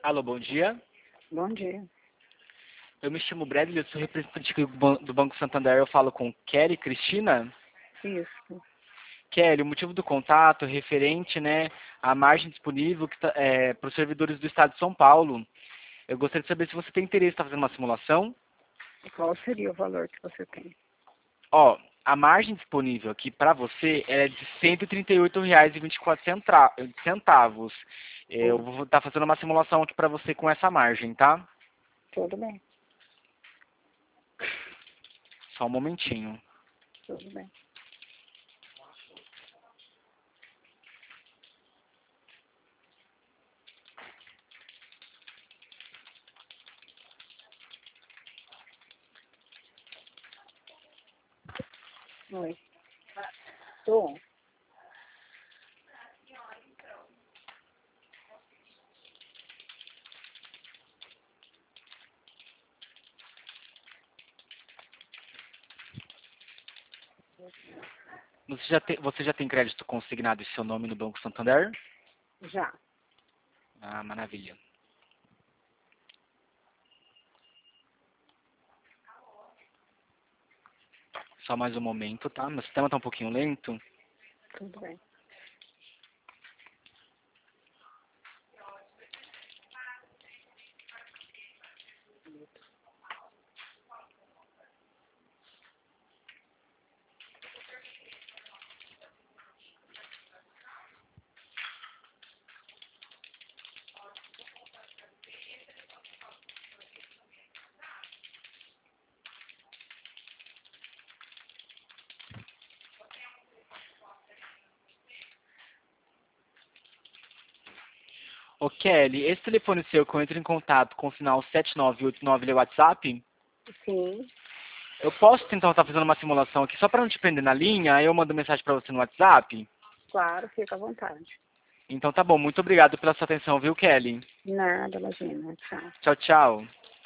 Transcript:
Alô, bom dia. Bom dia. Eu me chamo Bradley, eu sou representante aqui do Banco Santander. Eu falo com Kelly Cristina. Isso. Kelly, o motivo do contato é referente, né, à margem disponível para os servidores do Estado de São Paulo. Eu gostaria de saber se você tem interesse em estar fazendo uma simulação. E qual seria o valor que você tem? Ó, a margem disponível aqui para você é de R$ 138,24. Eu vou estar fazendo uma simulação aqui para você com essa margem, tá? Tudo bem, Só um momentinho. tudo bem. Oi. Tô. Você já tem crédito consignado em seu nome no Banco Santander? Já. Ah, maravilha. Só mais um momento, tá? Meu sistema tá um pouquinho lento. Tudo bem. Ô, Kelly, esse telefone seu que eu entro em contato com o final 7989, ele é o WhatsApp? Sim, Eu posso tentar estar fazendo uma simulação aqui só para não te prender na linha, aí eu mando mensagem para você no WhatsApp? claro, fica à vontade. Então tá bom, muito obrigado pela sua atenção, viu, Kelly? Nada, imagina. Tchau. Tchau, tchau.